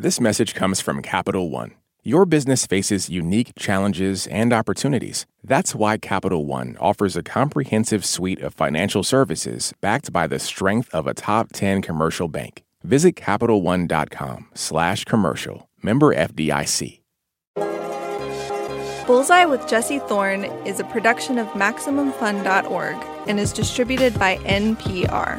This message comes from Capital One. Your business faces unique challenges and opportunities. That's why Capital One offers a comprehensive suite of financial services backed by the strength of a top 10 commercial bank. Visit CapitalOne.com/commercial. Member FDIC. Bullseye with Jesse Thorne is a production of MaximumFun.org and is distributed by NPR.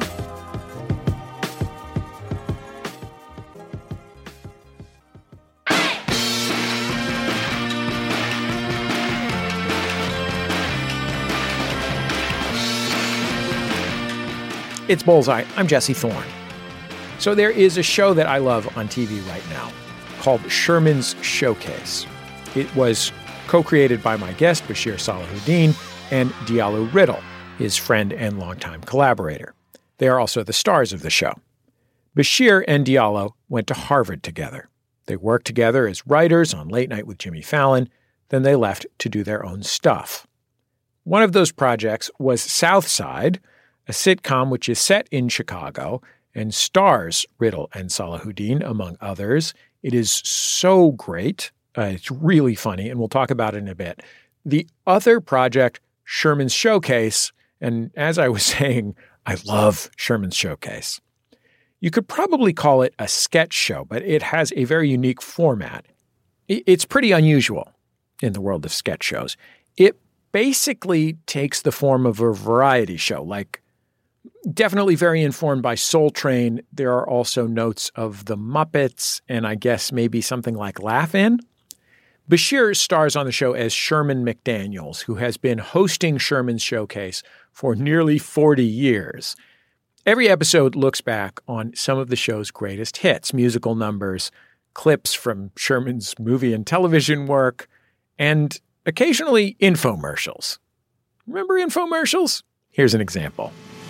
It's Bullseye. I'm Jesse Thorne. So there is a show that I love on TV right now called Sherman's Showcase. It was co-created by my guest, Bashir Salahuddin, and Diallo Riddle, his friend and longtime collaborator. They are also the stars of the show. Bashir and Diallo went to Harvard together. They worked together as writers on Late Night with Jimmy Fallon. Then they left to do their own stuff. One of those projects was South Side, a sitcom which is set in Chicago and stars Riddle and Salahuddin, among others. It is so great. It's really funny, and we'll talk about it in a bit. The other project, Sherman's Showcase, and as I was saying, I love Sherman's Showcase. You could probably call it a sketch show, but it has a very unique format. It's pretty unusual in the world of sketch shows. It basically takes the form of a variety show, like definitely very informed by Soul Train. There are also notes of the Muppets and I guess maybe something like Laugh-In. Bashir stars on the show as Sherman McDaniels, who has been hosting Sherman's Showcase for nearly 40 years. Every episode looks back on some of the show's greatest hits, musical numbers, clips from Sherman's movie and television work, and occasionally infomercials. Remember infomercials? Here's an example.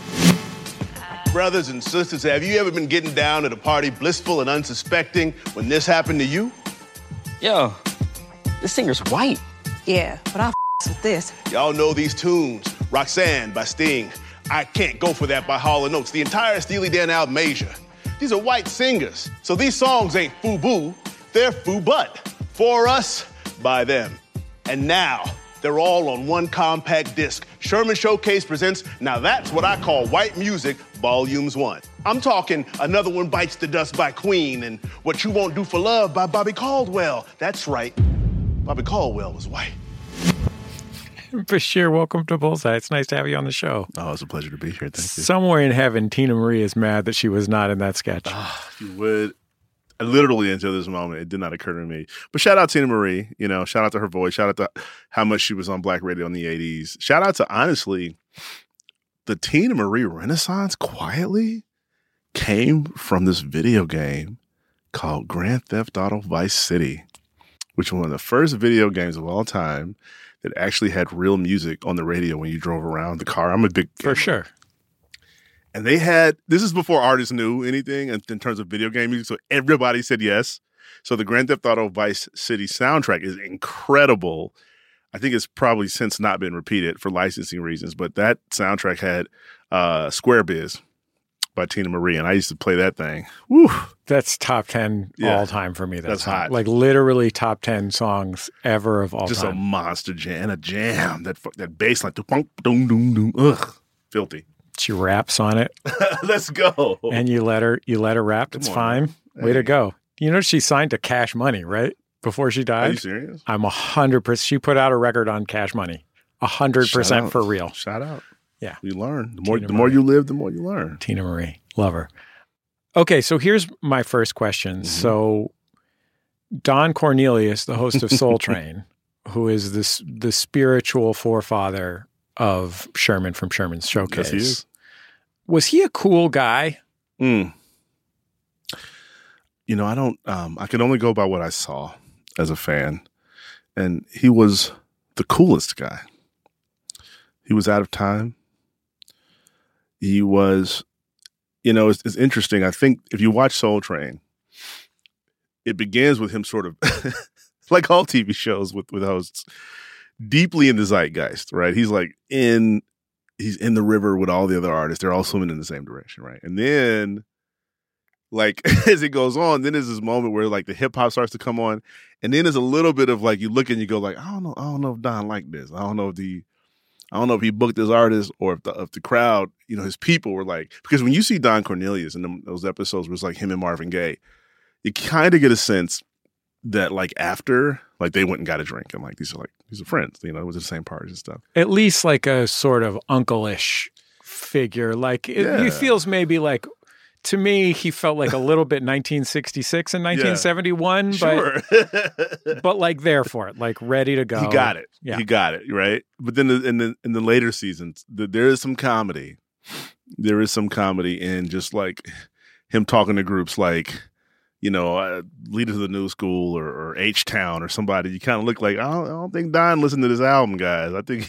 Brothers and sisters, have you ever been getting down at a party blissful and unsuspecting when this happened to you? Yo, this singer's white. Yeah, but I with this. Y'all know these tunes. Roxanne by Sting. I Can't Go For That by Hall & Oates. The entire Steely Dan album, Asia. These are white singers. So these songs ain't FUBU, they're FUBUT. For us, by them. And now, they're all on one compact disc. Sherman Showcase presents Now That's What I Call White Music, Volumes 1. I'm talking Another One Bites the Dust by Queen and What You Won't Do for Love by Bobby Caldwell. That's right, Bobby Caldwell was white. Bashir, welcome to Bullseye. It's nice to have you on the show. Oh, it's a pleasure to be here. Thank you. Somewhere in heaven, Tina Marie is mad that she was not in that sketch. You would. Literally until this moment, it did not occur to me. But shout out Tina Marie, shout out to her voice. Shout out to how much she was on Black radio in the 80s. Shout out to, honestly, the Tina Marie renaissance quietly came from this video game called Grand Theft Auto Vice City, which was one of the first video games of all time that actually had real music on the radio when you drove around the car. I'm a big gamer. For sure. And they had, this is before artists knew anything in terms of video game music, so everybody said yes. So the Grand Theft Auto Vice City soundtrack is incredible. I think it's probably since not been repeated for licensing reasons, but that soundtrack had Square Biz by Tina Marie, and I used to play that thing. Woo! That's top 10 all time for me. That's hot. Like literally top 10 songs ever of all Just time. Just a monster jam, and a jam. That bass line, doom, doom, doom. Ugh, filthy. She raps on it. Let's go. And you let her rap. It's fine. Hey. Way to go. You know she signed to Cash Money, right? Before she died. Are you serious? I'm 100%. She put out a record on Cash Money. 100% for real. Shout out. Yeah. You learn. The more you live, the more you learn. Tina Marie. Love her. Okay, so here's my first question. Mm-hmm. So Don Cornelius, the host of Soul Train, who is the spiritual forefather of Sherman from Sherman's Showcase. Yes, he is. Was he a cool guy? I don't, I can only go by what I saw as a fan. And he was the coolest guy. He was out of time. He was, it's interesting. I think if you watch Soul Train, it begins with him sort of, like all TV shows with hosts, deeply in the zeitgeist, right? He's like he's in the river with all the other artists. They're all swimming in the same direction, right? And then like as it goes on, then there's this moment where like the hip hop starts to come on, and then there's a little bit of like you look and you go like, I don't know if Don liked this. I don't know if he booked his artist or if the crowd, you know, his people were like, because when you see Don Cornelius in those episodes where it's like him and Marvin Gaye, you kind of get a sense that like after, like they went and got a drink and like these are friends, you know, it was the same parties and stuff. At least like a sort of uncle-ish figure. Like he feels maybe like, to me, he felt like a little bit 1966 and 1971, but like there for it, like ready to go. He got it. Yeah. He got it, right? But then in the later seasons, there is some comedy. There is some comedy in just like him talking to groups like, you know, Leaders of the New School or H-Town or somebody. You kind of look like, I don't think Don listened to this album, guys. I think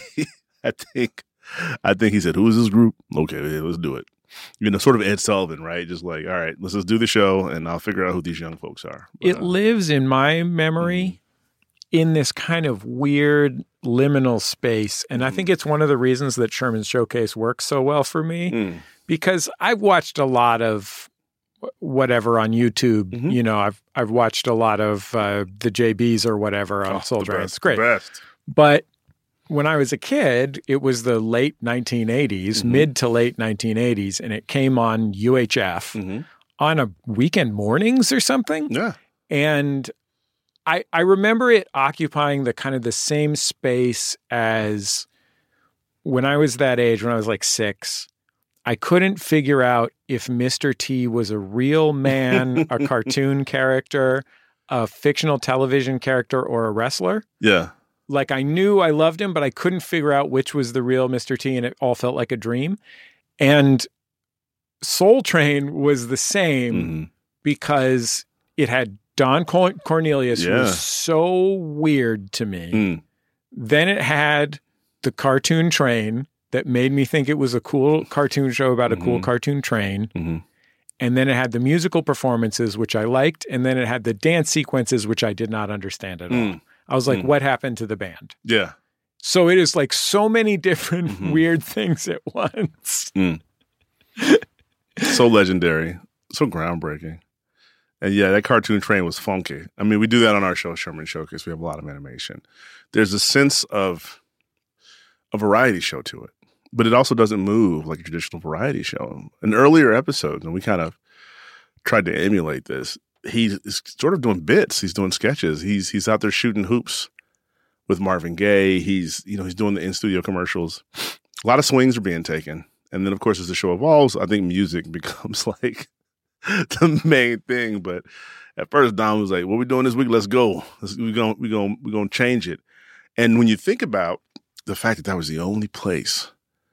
he said, who is this group? Okay, let's do it. You know, sort of Ed Sullivan, right? Just like, all right, let's just do the show and I'll figure out who these young folks are. But, it lives in my memory in this kind of weird liminal space. And I think it's one of the reasons that Sherman's Showcase works so well for me because I've watched a lot of whatever on YouTube. You know, I've watched a lot of the JBs or whatever on Soul Train. It's great. But when I was a kid, it was the late 1980s, mid to late 1980s, and it came on UHF on a weekend mornings or something. Yeah. And I remember it occupying the kind of the same space as when I was that age, when I was like 6. I couldn't figure out if Mr. T was a real man, a cartoon character, a fictional television character, or a wrestler. Yeah. Like I knew I loved him, but I couldn't figure out which was the real Mr. T, and it all felt like a dream. And Soul Train was the same because it had Don Cornelius, who was so weird to me. Then it had the cartoon train that made me think it was a cool cartoon show about a cool cartoon train. And then it had the musical performances, which I liked. And then it had the dance sequences, which I did not understand at all. I was like, what happened to the band? Yeah. So it is like so many different weird things at once. So legendary. So groundbreaking. And yeah, that cartoon train was funky. I mean, we do that on our show, Sherman Showcase. We have a lot of animation. There's a sense of a variety show to it, but it also doesn't move like a traditional variety show. In earlier episodes, and we kind of tried to emulate this, he's sort of doing bits. He's doing sketches. He's out there shooting hoops with Marvin Gaye. He's doing the in-studio commercials. A lot of swings are being taken. And then, of course, as the show evolves, I think music becomes like the main thing. But at first, Don was like, what we doing this week? Let's go. We're gonna change it. And when you think about the fact that was the only place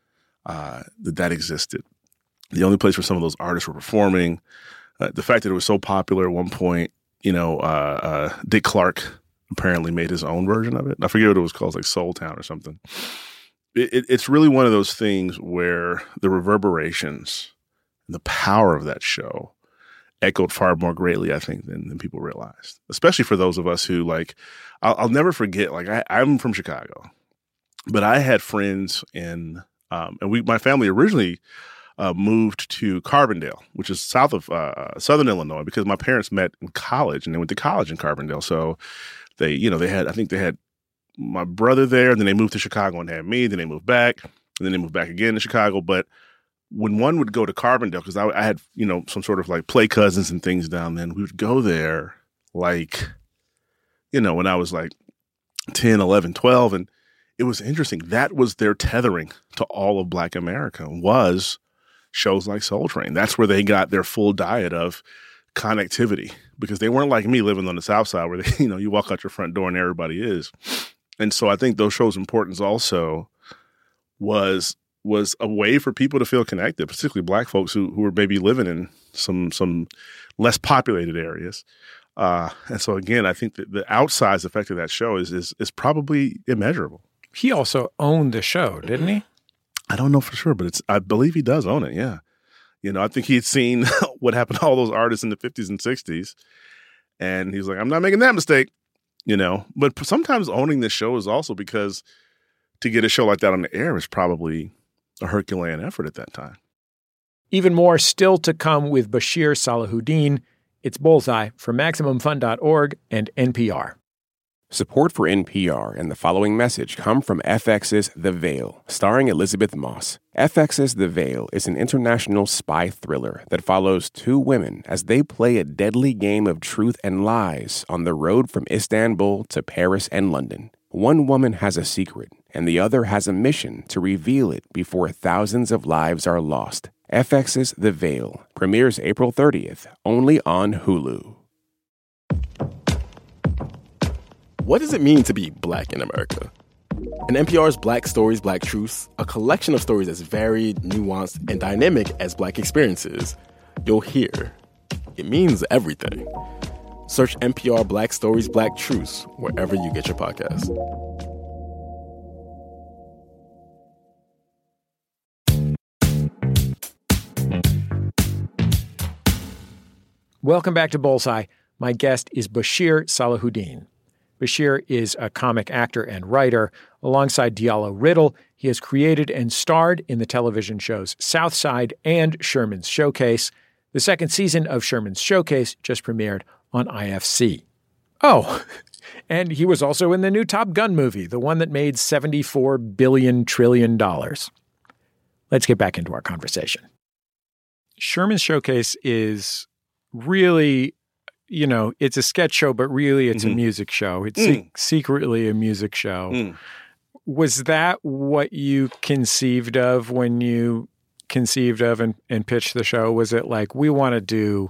that existed, the only place where some of those artists were performing, the fact that it was so popular at one point, Dick Clark apparently made his own version of it. I forget what it was called, like Soul Town or something. It's really one of those things where the reverberations and the power of that show echoed far more greatly, I think, than people realized. Especially for those of us who, like, I'll never forget, like, I'm from Chicago, but I had friends in, my family originally moved to Carbondale, which is south of Southern Illinois, because my parents met in college and they went to college in Carbondale. So they had my brother there, and then they moved to Chicago and had me, then they moved back, and then they moved back again to Chicago. But when one would go to Carbondale, because I had, some sort of like play cousins and things down then, we would go there like, when I was like 10, 11, 12. And it was interesting. That was their tethering to all of Black America, was shows like Soul Train. That's where they got their full diet of connectivity, because they weren't like me living on the South Side where they, you walk out your front door and everybody is. And so I think those shows' importance also was a way for people to feel connected, particularly Black folks who were maybe living in some less populated areas. And so again, I think that the outsized effect of that show is probably immeasurable. He also owned the show, didn't he? I don't know for sure, but I believe he does own it. Yeah. I think he had seen what happened to all those artists in the 50s and 60s. And he's like, I'm not making that mistake, But sometimes owning this show is also because to get a show like that on the air is probably a Herculean effort at that time. Even more still to come with Bashir Salahuddin. It's Bullseye from MaximumFun.org and NPR. Support for NPR and the following message come from FX's The Veil, starring Elizabeth Moss. FX's The Veil is an international spy thriller that follows two women as they play a deadly game of truth and lies on the road from Istanbul to Paris and London. One woman has a secret, and the other has a mission to reveal it before thousands of lives are lost. FX's The Veil premieres April 30th, only on Hulu. What does it mean to be Black in America? In NPR's Black Stories, Black Truths, a collection of stories as varied, nuanced, and dynamic as Black experiences, you'll hear it means everything. Search NPR Black Stories, Black Truths wherever you get your podcasts. Welcome back to Bullseye. My guest is Bashir Salahuddin. Bashir is a comic actor and writer. Alongside Diallo Riddle, he has created and starred in the television shows Southside and Sherman's Showcase. The second season of Sherman's Showcase just premiered on IFC. Oh, and he was also in the new Top Gun movie, the one that made $74 billion trillion. Let's get back into our conversation. Sherman's Showcase is really, you know, it's a sketch show, but really it's a music show. It's secretly a music show. Was that what you conceived of when you conceived of and pitched the show? Was it like, we want to do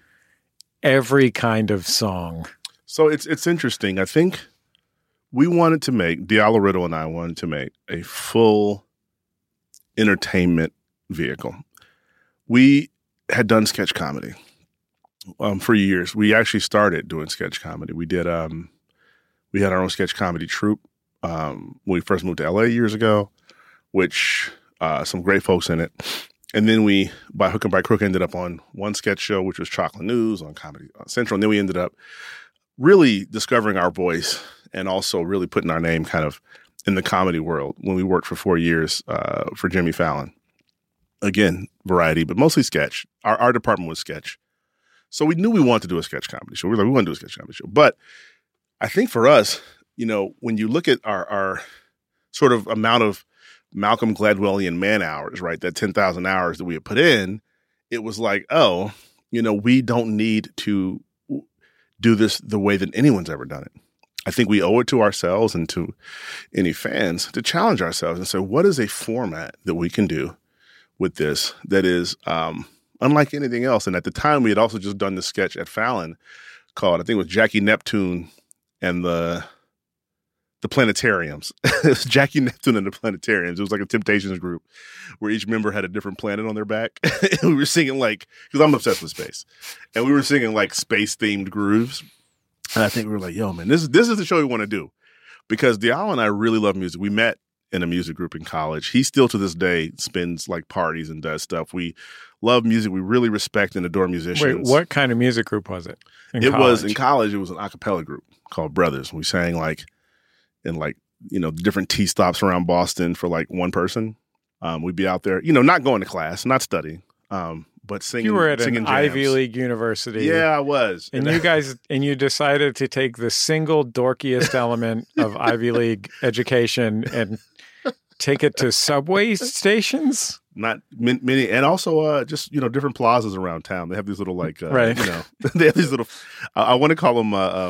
every kind of song? So it's interesting. I think we wanted to make, Diallo Riddle and I wanted to make a full entertainment vehicle. We had done sketch comedy for years. We actually started doing sketch comedy. We did, we had our own sketch comedy troupe when we first moved to LA years ago, which some great folks in it. And then we, by hook and by crook, ended up on one sketch show, which was Chocolate News on Comedy Central. And then we ended up really discovering our voice and also really putting our name kind of in the comedy world when we worked for 4 years for Jimmy Fallon. Again, variety, but mostly sketch. Our department was sketch. So we knew we wanted to do a sketch comedy show. We were like, we want to do a sketch comedy show. But I think for us, you know, when you look at our sort of amount of Malcolm Gladwellian man hours, right, that 10,000 hours that we had put in, it was like, oh, you know, we don't need to do this the way that anyone's ever done it. I think we owe it to ourselves and to any fans to challenge ourselves and say, what is a format that we can do with this that is unlike anything else? And at the time, we had also just done the sketch at Fallon called, I think it was Jackie Neptune and the Planetariums. It was Jackie Neptune and the Planetariums. It was like a Temptations group where each member had a different planet on their back. And we were singing like, because I'm obsessed with space, and we were singing like space-themed grooves. And I think we were like, yo, man, this is the show we want to do. Because Diallo and I really love music. We met in a music group in college. He still to this day spends like parties and does stuff. We love music. We really respect and adore musicians. Wait, what kind of music group was it? It was in college. It was an a cappella group called Brothers. We sang like in like, you know, different tea stops around Boston for like one person. We'd be out there, you know, not going to class, not studying, but singing. You were at an an Ivy League university. Yeah, I was. And you decided to take the single dorkiest element of Ivy League education and take it to subway stations? Not many, and also just, you know, different plazas around town. They have these little like, right. You know, they have these little, I want to call them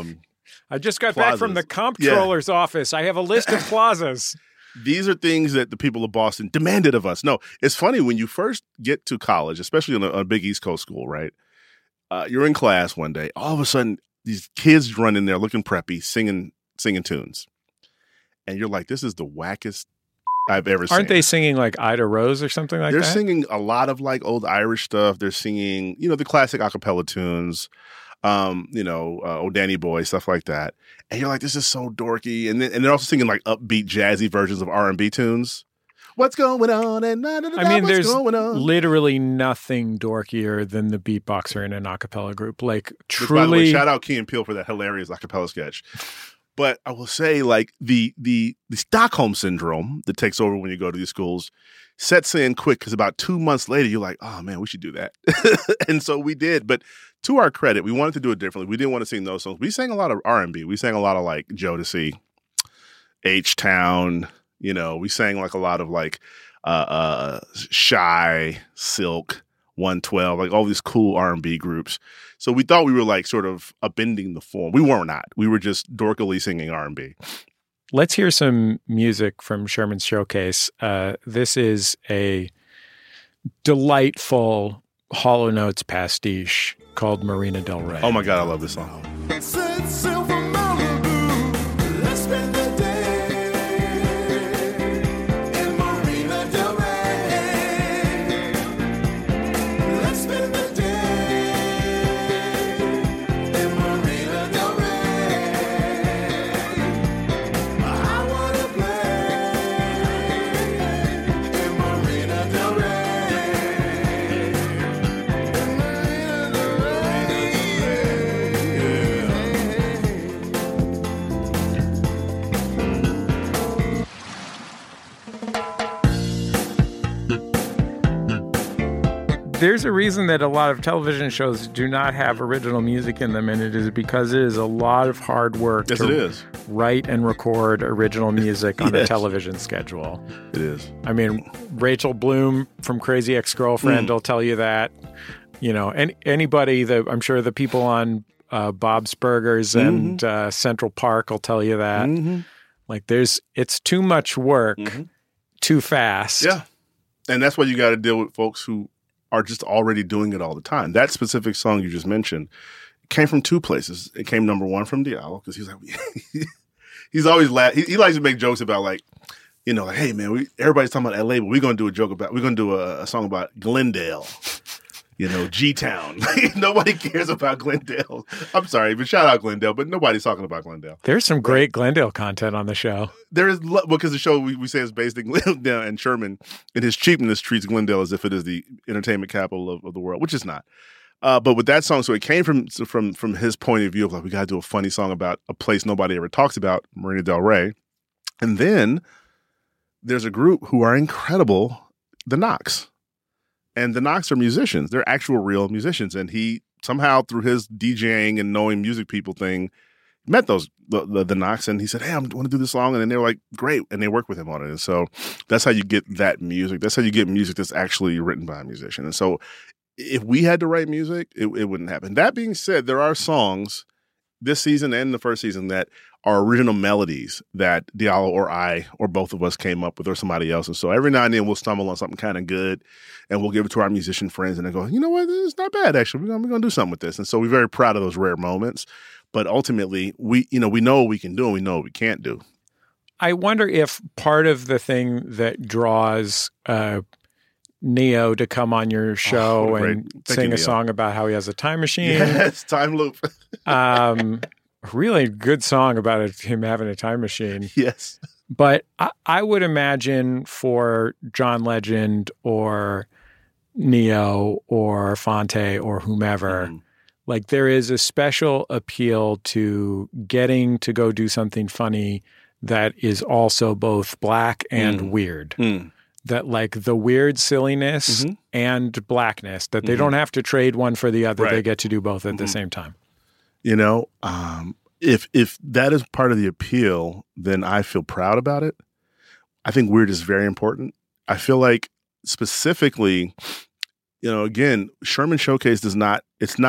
I just got plazas. back from the comptroller's office. I have a list of plazas. These are things that the people of Boston demanded of us. No, it's funny when you first get to college, especially on a big East Coast school, right? You're in class one day. All of a sudden, these kids run in there looking preppy, singing tunes. And you're like, this is the wackest I've ever seen. Aren't they singing like Ida Rose or something like They're that? singing a lot of like old Irish stuff. They're singing, you know, the classic a cappella tunes. You know, Oh Danny Boy, stuff like that. And you're like, this is so dorky. And they're also singing like upbeat, jazzy versions of R&B tunes. What's going on? And I mean, there's literally nothing dorkier than the beatboxer in an a cappella group. Like, truly. By the way, shout out Key and Peele for that hilarious a cappella sketch. But I will say, like, the Stockholm syndrome that takes over when you go to these schools sets in quick because about 2 months later, you're like, oh man, we should do that. And so we did. But to our credit, we wanted to do it differently. We didn't want to sing those songs. We sang a lot of R&B. We sang a lot of like Jodeci, H-Town. You know, we sang like a lot of like Shy, Silk, 112, like all these cool R&B groups. So we thought we were like sort of upending the form. We were not. We were just dorkily singing R&B. Let's hear some music from Sherman's Showcase. This is a delightful Hall & Oates pastiche called Marina Del Rey. Oh my God, I love this song. There's a reason that a lot of television shows do not have original music in them, and it is because it is a lot of hard work to write and record original music on a television schedule. It is. I mean, Rachel Bloom from Crazy Ex-Girlfriend will tell you that. You know, and anybody, I'm sure the people on Bob's Burgers and Central Park will tell you that. Like, it's too much work too fast. Yeah. And that's why you got to deal with folks who are just already doing it all the time. That specific song you just mentioned came from two places. It came, number one, from Diallo, because he's like, he's always he likes to make jokes about, like, you know, like, hey man, everybody's talking about LA, but we're gonna do a song about Glendale. You know, G-Town. Nobody cares about Glendale. I'm sorry, but shout out Glendale, but nobody's talking about Glendale. There's some great Glendale content on the show. There is, because the show we say is based in Glendale, and Sherman, in his cheapness, treats Glendale as if it is the entertainment capital of the world, which is not. But with that song, so it came from his point of view of like, we got to do a funny song about a place nobody ever talks about, Marina Del Rey. And then there's a group who are incredible, the Knocks. And the Knocks are musicians. They're actual real musicians. And he somehow, through his DJing and knowing music people thing, met the Knocks, and he said, hey, I want to do this song. And then they were like, great. And they worked with him on it. And so that's how you get that music. That's how you get music that's actually written by a musician. And so if we had to write music, it wouldn't happen. That being said, there are songs this season and the first season that are original melodies that Diallo or I or both of us came up with, or somebody else. And so every now and then we'll stumble on something kind of good, and we'll give it to our musician friends, and they go, you know what, it's not bad, actually. We're gonna do something with this. And so we're very proud of those rare moments. But ultimately, we know what we can do and we know what we can't do. I wonder if part of the thing that draws Neo to come on your show and sing a song about how he has a time machine. Yes, time loop. Really good song about him having a time machine. Yes. But I would imagine for John Legend or Neo or Fonte or whomever, like there is a special appeal to getting to go do something funny that is also both black and weird. That like the weird silliness and blackness, that they don't have to trade one for the other. Right. They get to do both at the same time. You know, if that is part of the appeal, then I feel proud about it. I think weird is very important. I feel like specifically, you know, again, Sherman Showcase it's not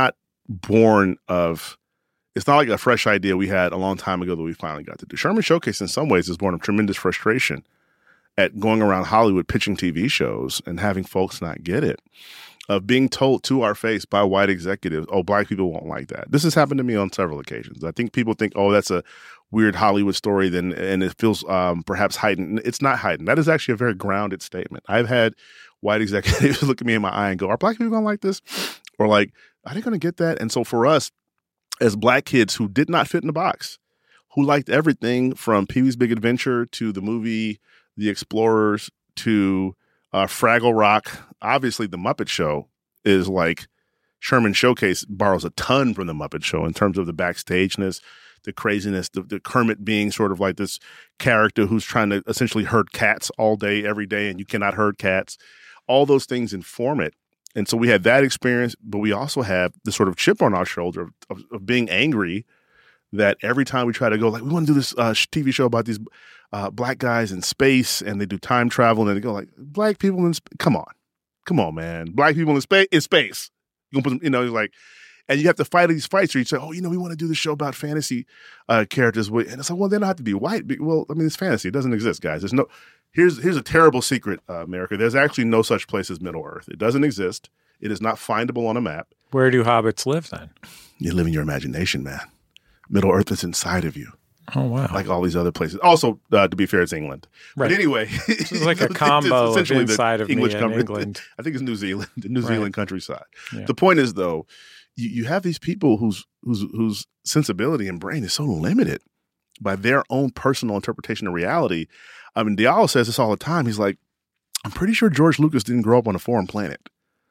born of, it's not like a fresh idea we had a long time ago that we finally got to do. Sherman Showcase in some ways is born of tremendous frustration at going around Hollywood pitching TV shows and having folks not get it. Of being told to our face by white executives, oh, black people won't like that. This has happened to me on several occasions. I think people think, oh, that's a weird Hollywood story, and it feels perhaps heightened. It's not heightened. That is actually a very grounded statement. I've had white executives look at me in my eye and go, are black people going to like this? Or like, are they going to get that? And so for us, as black kids who did not fit in the box, who liked everything from Pee-wee's Big Adventure to the movie The Explorers to Fraggle Rock, obviously the Muppet Show is like, Sherman Showcase borrows a ton from the Muppet Show in terms of the backstageness, the craziness, the Kermit being sort of like this character who's trying to essentially herd cats all day, every day, and you cannot herd cats. All those things inform it. And so we had that experience, but we also have the sort of chip on our shoulder of being angry that every time we try to go, like, we want to do this TV show about these black guys in space, and they do time travel, and they go like, black people in space, come on, man. Black people in space. You gonna put them, like, and you have to fight these fights where you say, we want to do this show about fantasy characters. And it's like, well, they don't have to be white. Well, I mean, it's fantasy. It doesn't exist, guys. Here's a terrible secret, America. There's actually no such place as Middle Earth. It doesn't exist. It is not findable on a map. Where do hobbits live then? You live in your imagination, man. Middle Earth is inside of you. Oh, wow. Like all these other places. Also, to be fair, it's England. Right. But anyway. It's like a combo of inside of English me and England. I think it's New Zealand, the New Zealand countryside. Yeah. The point is, though, you have these people whose sensibility and brain is so limited by their own personal interpretation of reality. I mean, Diallo says this all the time. He's like, I'm pretty sure George Lucas didn't grow up on a foreign planet.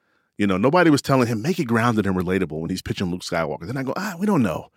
Nobody was telling him, make it grounded and relatable when he's pitching Luke Skywalker. Then I go, we don't know.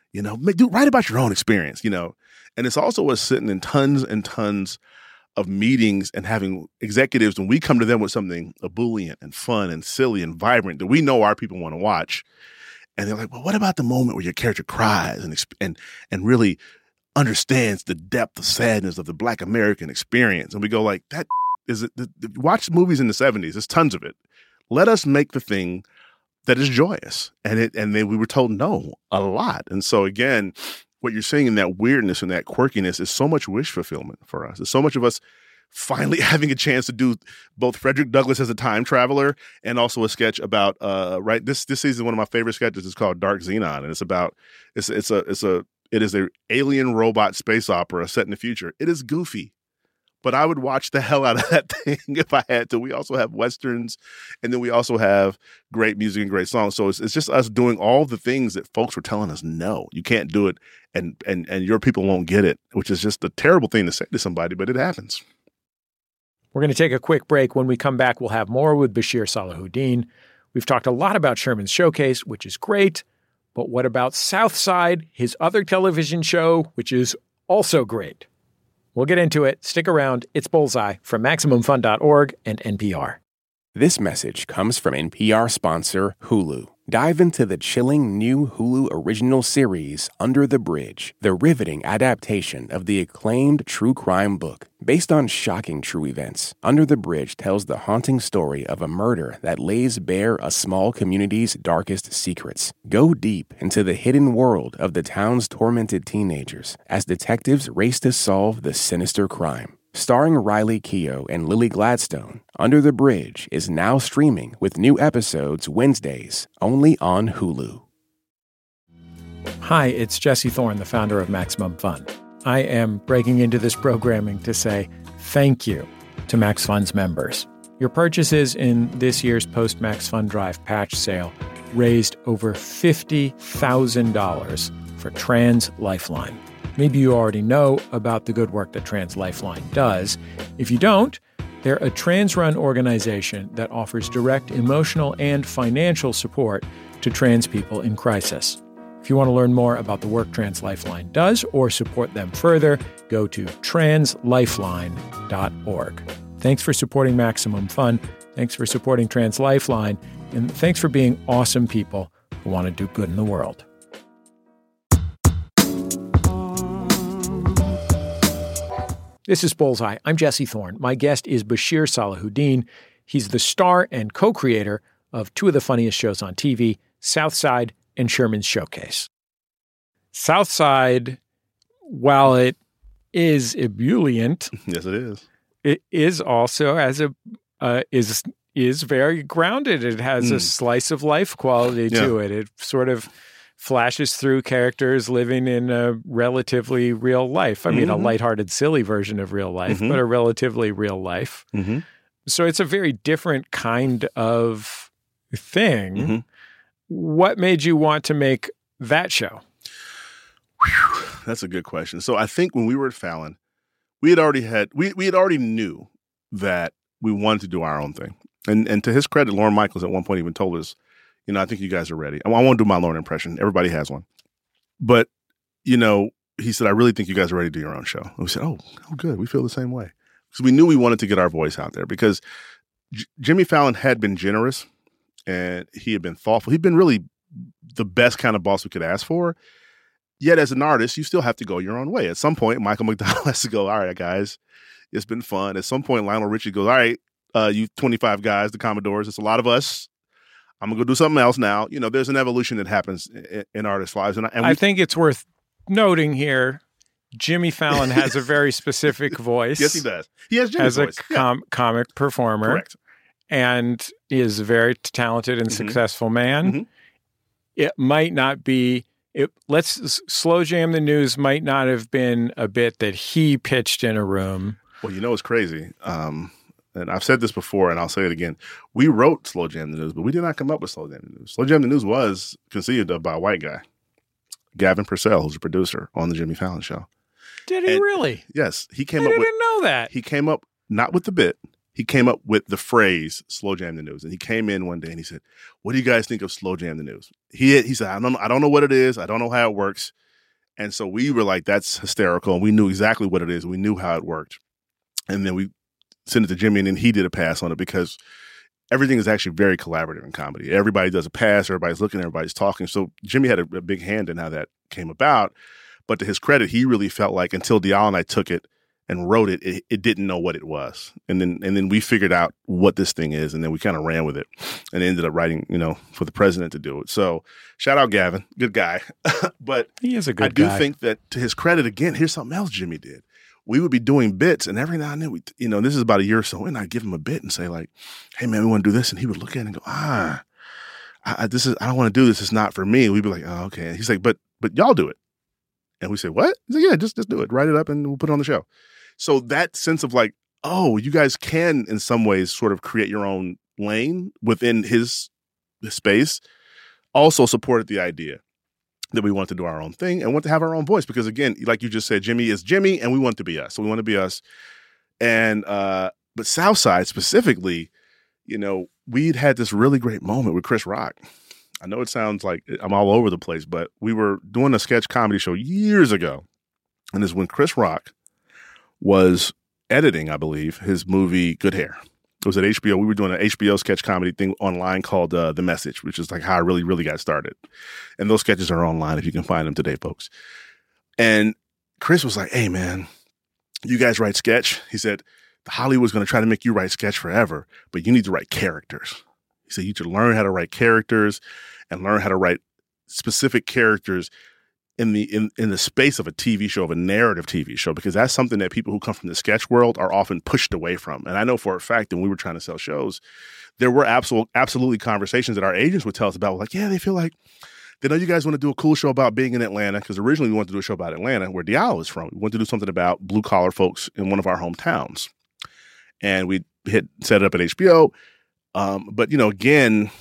Write about your own experience, And it's also us sitting in tons and tons of meetings and having executives, when we come to them with something ebullient and fun and silly and vibrant that we know our people want to watch. And they're like, well, what about the moment where your character cries and really understands the depth of sadness of the Black American experience? And we go like, that is it. Watch movies in the 70s. There's tons of it. Let us make the thing that is joyous. And then we were told no a lot. And so again, what you're seeing in that weirdness and that quirkiness is so much wish fulfillment for us. It's so much of us finally having a chance to do both Frederick Douglass as a time traveler and also a sketch about this season. One of my favorite sketches is called Dark Xenon, and it's about it is a alien robot space opera set in the future. It is goofy, but I would watch the hell out of that thing if I had to. We also have Westerns, and then we also have great music and great songs. So it's just us doing all the things that folks were telling us, no, you can't do it, and your people won't get it, which is just a terrible thing to say to somebody, but it happens. We're going to take a quick break. When we come back, we'll have more with Bashir Salahuddin. We've talked a lot about Sherman's Showcase, which is great, but what about Southside, his other television show, which is also great? We'll get into it. Stick around. It's Bullseye from MaximumFun.org and NPR. This message comes from NPR sponsor Hulu. Dive into the chilling new Hulu original series, Under the Bridge, the riveting adaptation of the acclaimed true crime book. Based on shocking true events, Under the Bridge tells the haunting story of a murder that lays bare a small community's darkest secrets. Go deep into the hidden world of the town's tormented teenagers as detectives race to solve the sinister crime. Starring Riley Keough and Lily Gladstone, Under the Bridge is now streaming with new episodes Wednesdays, only on Hulu. Hi, it's Jesse Thorne, the founder of Maximum Fun. I am breaking into this programming to say thank you to Max Fun's members. Your purchases in this year's Post-Max Fun Drive patch sale raised over $50,000 for Trans Lifeline. Maybe you already know about the good work that Trans Lifeline does. If you don't, they're a trans-run organization that offers direct emotional and financial support to trans people in crisis. If you want to learn more about the work Trans Lifeline does or support them further, go to translifeline.org. Thanks for supporting Maximum Fun. Thanks for supporting Trans Lifeline. And thanks for being awesome people who want to do good in the world. This is Bullseye. I'm Jesse Thorne. My guest is Bashir Salahuddin. He's the star and co-creator of two of the funniest shows on TV, Southside and Sherman's Showcase. Southside, while it is ebullient, yes, it is. It is also is very grounded. It has a slice of life quality to it. It sort of flashes through characters living in a relatively real life. I mean, a lighthearted, silly version of real life, but a relatively real life. So it's a very different kind of thing. What made you want to make that show? Whew, that's a good question. So I think when we were at Fallon, we had already knew that we wanted to do our own thing. And to his credit, Lorne Michaels at one point even told us, You know, I think you guys are ready. I won't do my Lorne impression. Everybody has one. But, you know, he said, I really think you guys are ready to do your own show. And we said, oh, good. We feel the same way. Because we knew we wanted to get our voice out there because Jimmy Fallon had been generous and he had been thoughtful. He'd been really the best kind of boss we could ask for. Yet as an artist, you still have to go your own way. At some point, Michael McDonald has to go, all right, guys, it's been fun. At some point, Lionel Richie goes, all right, you 25 guys, the Commodores, it's a lot of us. I'm going to go do something else now. You know, there's an evolution that happens in artists' lives. And I think it's worth noting here, Jimmy Fallon has a very specific voice. Yes, he does. He has Jimmy's voice. As a comic performer. Correct. And is a very talented and successful man. It might not be... Let's Slow Jam the News might not have been a bit that he pitched in a room. Well, you know, it's crazy. And I've said this before, and I'll say it again. We wrote Slow Jam the News, but we did not come up with Slow Jam the News. Slow Jam the News was conceived of by a white guy, Gavin Purcell, who's a producer on the Jimmy Fallon Show. Did he really? Yes. He came I up with... didn't know that. He came up, not with the bit, he came up with the phrase Slow Jam the News. And he came in one day and he said, what do you guys think of Slow Jam the News? He said, I don't know what it is. I don't know how it works. And so we were like, that's hysterical. And we knew exactly what it is. We knew how it worked. And then we sent it to Jimmy and then he did a pass on it because everything is actually very collaborative in comedy. Everybody does a pass. Everybody's looking, everybody's talking. So Jimmy had a big hand in how that came about. But to his credit, he really felt like until Dial and I took it and wrote it, it didn't know what it was. And then we figured out what this thing is, and then we kind of ran with it and ended up writing, you know, for the president to do it. So shout out Gavin, good guy. But he is a good guy. I do think that to his credit, again, here's something else Jimmy did. We would be doing bits, and every now and then, this is about a year or so, and I'd give him a bit and say like, hey man, we want to do this. And he would look at it and go, I don't want to do this. It's not for me. We'd be like, oh, okay. And he's like, but y'all do it. And we say, what? He's like, yeah, just do it. Write it up and we'll put it on the show. So that sense of like, oh, you guys can in some ways sort of create your own lane within his space also supported the idea that we want to do our own thing and want to have our own voice. Because again, like you just said, Jimmy is Jimmy and we want to be us. So we want to be us. And, but Southside specifically, you know, we'd had this really great moment with Chris Rock. I know it sounds like I'm all over the place, but we were doing a sketch comedy show years ago. And this is when Chris Rock was editing, I believe, his movie Good Hair. It was at HBO. We were doing an HBO sketch comedy thing online called The Message, which is like how I really, really got started. And those sketches are online if you can find them today, folks. And Chris was like, hey, man, you guys write sketch? He said, Hollywood's going to try to make you write sketch forever, but you need to write characters. He said, you should learn how to write characters and learn how to write specific characters in the space of a TV show, of a narrative TV show, because that's something that people who come from the sketch world are often pushed away from. And I know for a fact that when we were trying to sell shows, there were absolutely conversations that our agents would tell us about, like, yeah, they feel like they know you guys want to do a cool show about being in Atlanta, because originally we wanted to do a show about Atlanta, where Diallo is from. We wanted to do something about blue collar folks in one of our hometowns. And we set it up at HBO. But, you know, again,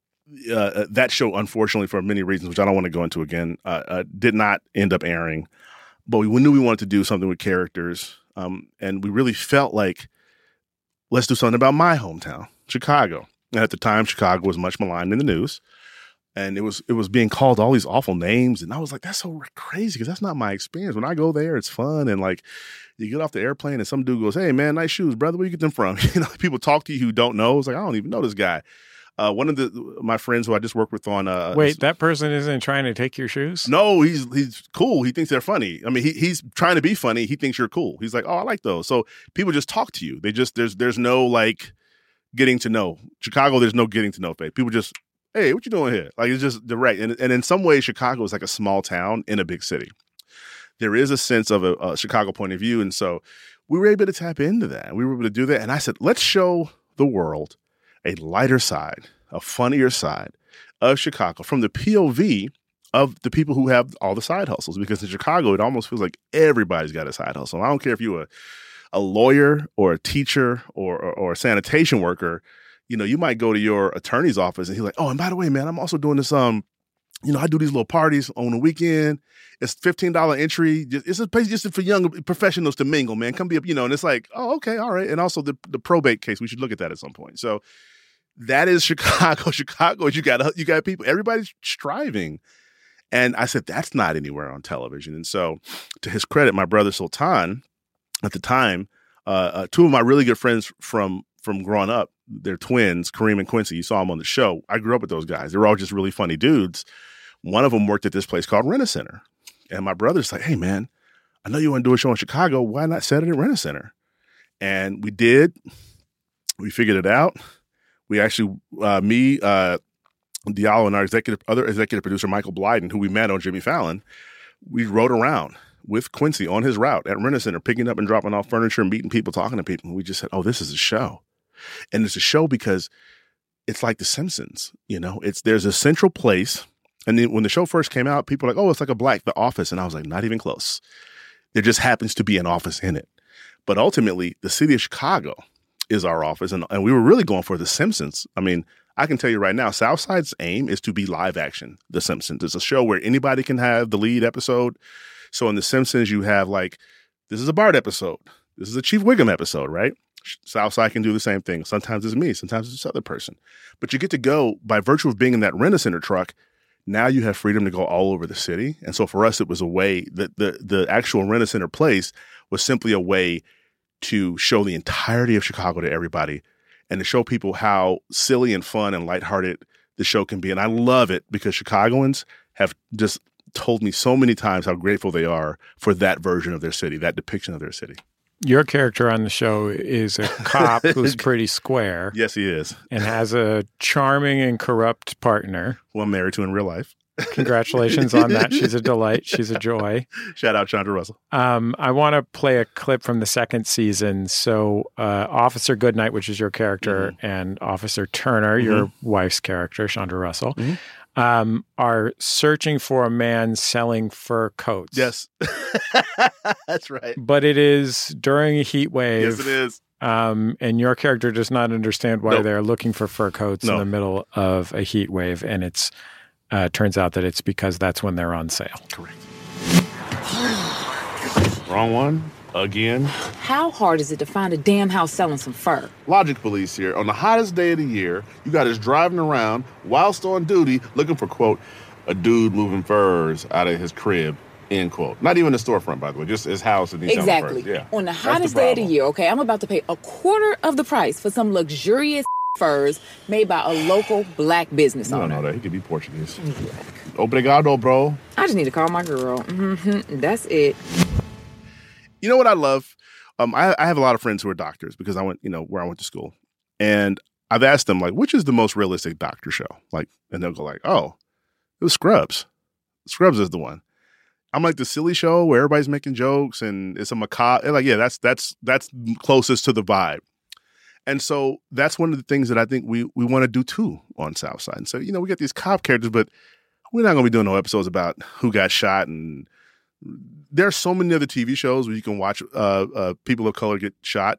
that show, unfortunately, for many reasons, which I don't want to go into again, did not end up airing. But we knew we wanted to do something with characters. And we really felt like, let's do something about my hometown, Chicago. And at the time, Chicago was much maligned in the news. And it was being called all these awful names. And I was like, that's so crazy, because that's not my experience. When I go there, it's fun. And like, you get off the airplane and some dude goes, hey, man, nice shoes, brother. Where you get them from? You know, people talk to you who don't know. It's like, I don't even know this guy. One of my friends who I just worked with on wait, that person isn't trying to take your shoes? No, he's cool. He thinks they're funny. I mean, he's trying to be funny. He thinks you're cool. He's like, oh, I like those. So people just talk to you. They just there's no like getting to know. Chicago, there's no getting to know phase. People just, hey, what you doing here? Like, it's just direct. And in some ways, Chicago is like a small town in a big city. There is a sense of a Chicago point of view, and so we were able to tap into that. We were able to do that, and I said, let's show the world a lighter side, a funnier side of Chicago from the POV of the people who have all the side hustles. Because in Chicago, it almost feels like everybody's got a side hustle. I don't care if you're a lawyer or a teacher or a sanitation worker. You know, you might go to your attorney's office and he's like, oh, and by the way, man, I'm also doing this, you know, I do these little parties on the weekend. It's $15 entry. It's a place just for young professionals to mingle, man. Come be, you know, and it's like, oh, okay, all right. And also the probate case, we should look at that at some point. So that is Chicago. Chicago, you got people, everybody's striving. And I said, that's not anywhere on television. And so to his credit, my brother Sultan, at the time, two of my really good friends from growing up, they're twins, Kareem and Quincy. You saw them on the show. I grew up with those guys. They were all just really funny dudes. One of them worked at this place called Rent-A-Center. And my brother's like, hey, man, I know you want to do a show in Chicago. Why not set it at Rent-A-Center? And we did. We figured it out. We actually, me, Diallo, and our other executive producer, Michael Blyden, who we met on Jimmy Fallon, we rode around with Quincy on his route at Rent-A-Center, picking up and dropping off furniture and meeting people, talking to people. And we just said, oh, this is a show. And it's a show because it's like The Simpsons. You know, there's a central place. And then when the show first came out, people were like, oh, it's like The Office. And I was like, not even close. There just happens to be an office in it. But ultimately, the city of Chicago is our office. And we were really going for The Simpsons. I mean, I can tell you right now, Southside's aim is to be live action The Simpsons. It's a show where anybody can have the lead episode. So in The Simpsons, you have like, this is a Bart episode. This is a Chief Wiggum episode, right? Southside can do the same thing. Sometimes it's me. Sometimes it's this other person. But you get to go, by virtue of being in that Rent-A-Center truck, now you have freedom to go all over the city. And so for us, it was a way that the actual Rent-A-Center place was simply a way to show the entirety of Chicago to everybody and to show people how silly and fun and lighthearted the show can be. And I love it because Chicagoans have just told me so many times how grateful they are for that version of their city, that depiction of their city. Your character on the show is a cop who's pretty square. Yes, he is. And has a charming and corrupt partner. Who I'm married to in real life. Congratulations on that. She's a delight. She's a joy. Shout out Chandra Russell. I want to play a clip from the second season. So Officer Goodnight, which is your character, and Officer Turner, your wife's character, Chandra Russell, are searching for a man selling fur coats. Yes. That's right. But it is during a heat wave. Yes, it is. And your character does not understand why they're looking for fur coats in the middle of a heat wave. And it's turns out that it's because that's when they're on sale. Correct. Wrong one. Again. How hard is it to find a damn house selling some fur? Logic police here. On the hottest day of the year, you got us driving around whilst on duty looking for, quote, a dude moving furs out of his crib, end quote. Not even the storefront, by the way, just his house. And exactly. Yeah. On the hottest day of the year, okay, I'm about to pay a quarter of the price for some luxurious furs made by a local black business owner. You don't know that. He could be Portuguese. Obrigado, bro. I just need to call my girl. That's it. You know what I love? I have a lot of friends who are doctors because I went, where I went to school. And I've asked them, like, which is the most realistic doctor show? Like, and they'll go like, oh, it was Scrubs. Scrubs is the one. I'm like, the silly show where everybody's making jokes and it's a macabre. They're like, yeah, that's closest to the vibe. And so that's one of the things that I think we want to do too on Southside. And so, we got these cop characters, but we're not going to be doing no episodes about who got shot. And there are so many other TV shows where you can watch people of color get shot.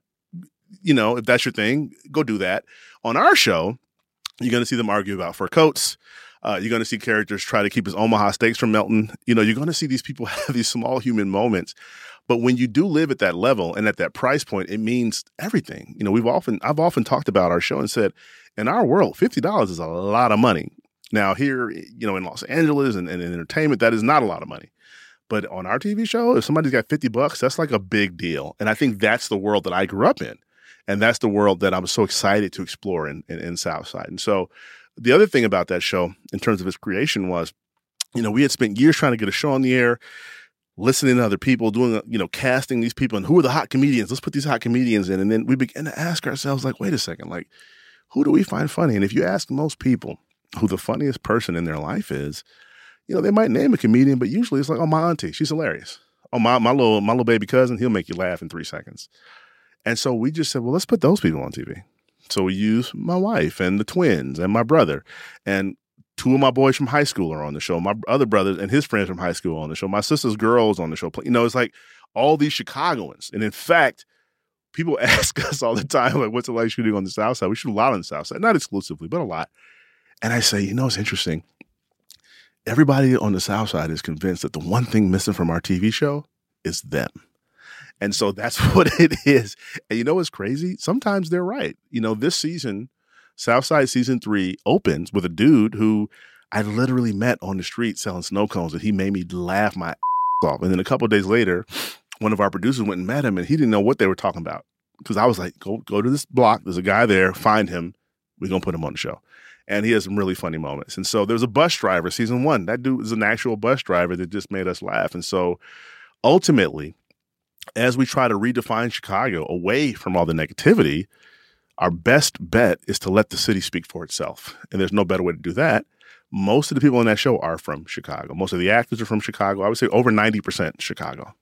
If that's your thing, go do that. On our show, you're going to see them argue about fur coats. You're going to see characters try to keep his Omaha steaks from melting. You're going to see these people have these small human moments. But when you do live at that level and at that price point, it means everything. I've often talked about our show and said, in our world, $50 is a lot of money. Now here, in Los Angeles and in entertainment, that is not a lot of money. But on our TV show, if somebody's got $50, that's like a big deal. And I think that's the world that I grew up in. And that's the world that I'm so excited to explore in Southside. And so the other thing about that show in terms of its creation was, we had spent years trying to get a show on the air, listening to other people, doing, casting these people and who are the hot comedians? Let's put these hot comedians in. And then we began to ask ourselves, like, wait a second, like, who do we find funny? And if you ask most people who the funniest person in their life is, they might name a comedian, but usually it's like, oh, my auntie, she's hilarious. Oh, my little baby cousin, he'll make you laugh in 3 seconds. And so we just said, well, let's put those people on TV. So we used my wife and the twins and my brother, and 2 of my boys from high school are on the show. My other brother and his friends from high school are on the show. My sister's girls on the show. It's like all these Chicagoans. And in fact, people ask us all the time, like, what's it like shooting on the South Side? We shoot a lot on the South Side, not exclusively, but a lot. And I say, it's interesting. Everybody on the South Side is convinced that the one thing missing from our TV show is them. And so that's what it is. And what's crazy? Sometimes they're right. This season, Southside season 3 opens with a dude who I literally met on the street selling snow cones, and he made me laugh my off. And then a couple of days later, one of our producers went and met him, and he didn't know what they were talking about. Because I was like, go to this block. There's a guy there. Find him. We're going to put him on the show. And he has some really funny moments. And so there's a bus driver, season 1. That dude is an actual bus driver that just made us laugh. And so ultimately, as we try to redefine Chicago away from all the negativity, our best bet is to let the city speak for itself. And there's no better way to do that. Most of the people on that show are from Chicago. Most of the actors are from Chicago. I would say over 90% Chicago.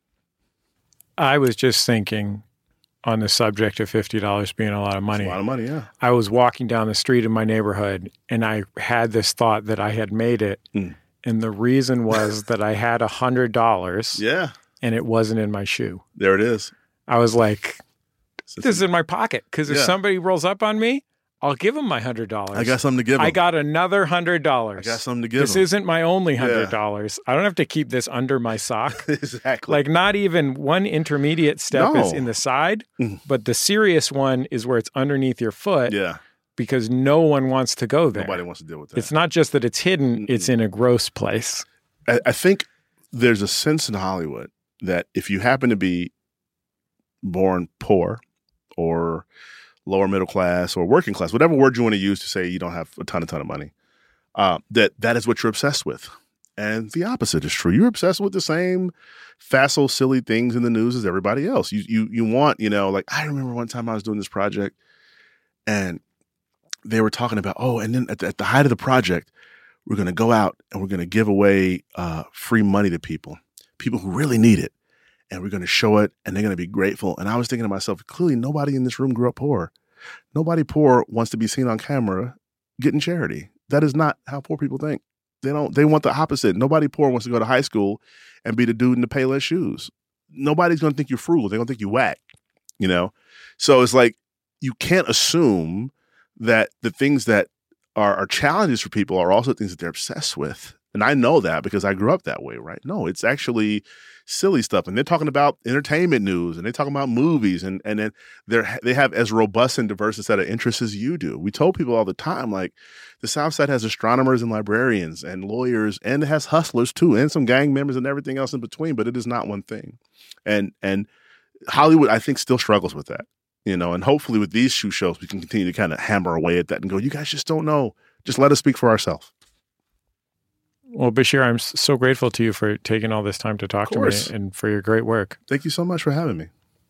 I was just thinking on the subject of $50 being a lot of money. It's a lot of money, yeah. I was walking down the street in my neighborhood, and I had this thought that I had made it. And the reason was that I had $100. Yeah. And it wasn't in my shoe. There it is. I was like, this is in my pocket. Because if somebody rolls up on me, I'll give them my $100. I got something to give them. I got another $100. I got something to give them. This isn't my only $100. I don't have to keep this under my sock. Exactly. Like not even one intermediate step is in the side, but the serious one is where it's underneath your foot. Yeah. Because no one wants to go there. Nobody wants to deal with that. It's not just that it's hidden, it's in a gross place. I think there's a sense in Hollywood that if you happen to be born poor or lower middle class or working class, whatever word you want to use to say you don't have a ton of money, that is what you're obsessed with. And the opposite is true. You're obsessed with the same facile, silly things in the news as everybody else. You want, like I remember one time I was doing this project and they were talking about, and then at the height of the project, we're going to go out and we're going to give away free money to people who really need it. And we're going to show it and they're going to be grateful. And I was thinking to myself, clearly nobody in this room grew up poor. Nobody poor wants to be seen on camera getting charity. That is not how poor people think. They want the opposite. Nobody poor wants to go to high school and be the dude in the Payless shoes. Nobody's going to think you're frugal. They're going to think you whack, So it's like you can't assume that the things that are challenges for people are also things that they're obsessed with. And I know that because I grew up that way, right? No, it's actually silly stuff. And they're talking about entertainment news and they're talking about movies and then they have as robust and diverse a set of interests as you do. We told people all the time, like the South Side has astronomers and librarians and lawyers and it has hustlers too and some gang members and everything else in between, but it is not one thing. And Hollywood, I think, still struggles with that, and hopefully with these shows, we can continue to kind of hammer away at that and go, you guys just don't know. Just let us speak for ourselves. Well, Bashir, I'm so grateful to you for taking all this time to talk to me and for your great work. Thank you so much for having me.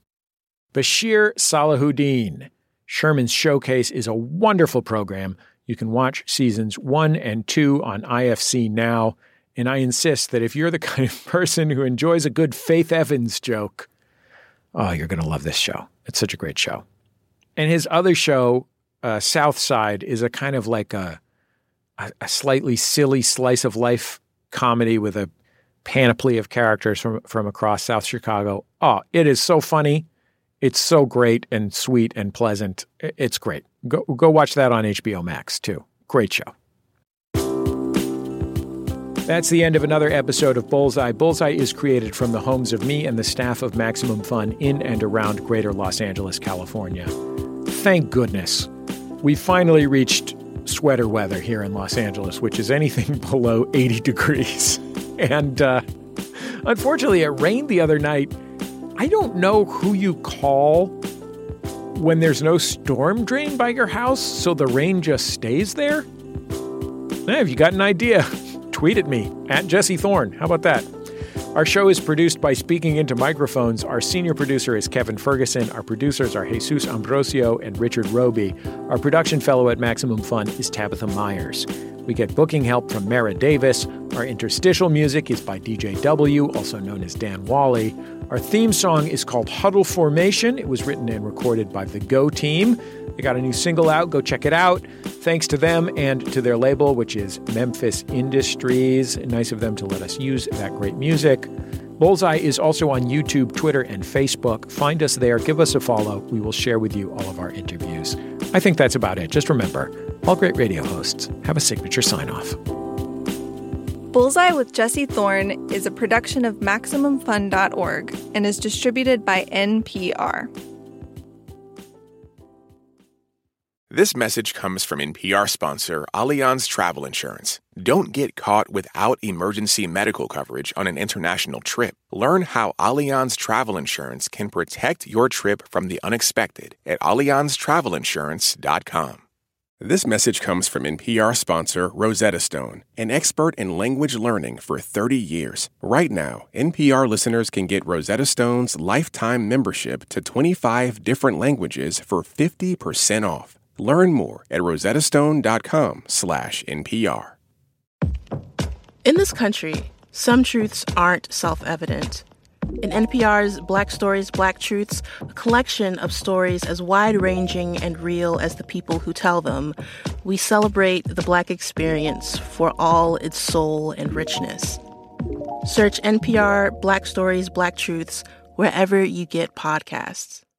Bashir Salahuddin. Sherman's Showcase is a wonderful program. You can watch seasons 1 and 2 on IFC Now. And I insist that if you're the kind of person who enjoys a good Faith Evans joke, you're going to love this show. It's such a great show. And his other show, South Side, is a kind of like a slightly silly slice of life comedy with a panoply of characters from across South Chicago. Oh, it is so funny. It's so great and sweet and pleasant. It's great. Go watch that on HBO Max too. Great show. That's the end of another episode of Bullseye. Bullseye is created from the homes of me and the staff of Maximum Fun in and around greater Los Angeles, California. Thank goodness. We finally reached sweater weather here in Los Angeles, which is anything below 80 degrees. And unfortunately, it rained the other night. I don't know who you call when there's no storm drain by your house, so the rain just stays there. If you got an idea, tweet at me, @Jesse Thorne. How about that? Our show is produced by Speaking Into Microphones. Our senior producer is Kevin Ferguson. Our producers are Jesus Ambrosio and Richard Roby. Our production fellow at Maximum Fun is Tabitha Myers. We get booking help from Mara Davis. Our interstitial music is by DJ W, also known as Dan Wally. Our theme song is called Huddle Formation. It was written and recorded by the Go Team. They got a new single out. Go check it out. Thanks to them and to their label, which is Memphis Industries. Nice of them to let us use that great music. Bullseye is also on YouTube, Twitter, and Facebook. Find us there. Give us a follow. We will share with you all of our interviews. I think that's about it. Just remember, all great radio hosts have a signature sign-off. Bullseye with Jesse Thorne is a production of MaximumFun.org and is distributed by NPR. This message comes from NPR sponsor Allianz Travel Insurance. Don't get caught without emergency medical coverage on an international trip. Learn how Allianz Travel Insurance can protect your trip from the unexpected at AllianzTravelInsurance.com. This message comes from NPR sponsor Rosetta Stone, an expert in language learning for 30 years. Right now, NPR listeners can get Rosetta Stone's lifetime membership to 25 different languages for 50% off. Learn more at rosettastone.com/NPR. In this country, some truths aren't self-evident. In NPR's Black Stories, Black Truths, a collection of stories as wide-ranging and real as the people who tell them, we celebrate the Black experience for all its soul and richness. Search NPR Black Stories, Black Truths wherever you get podcasts.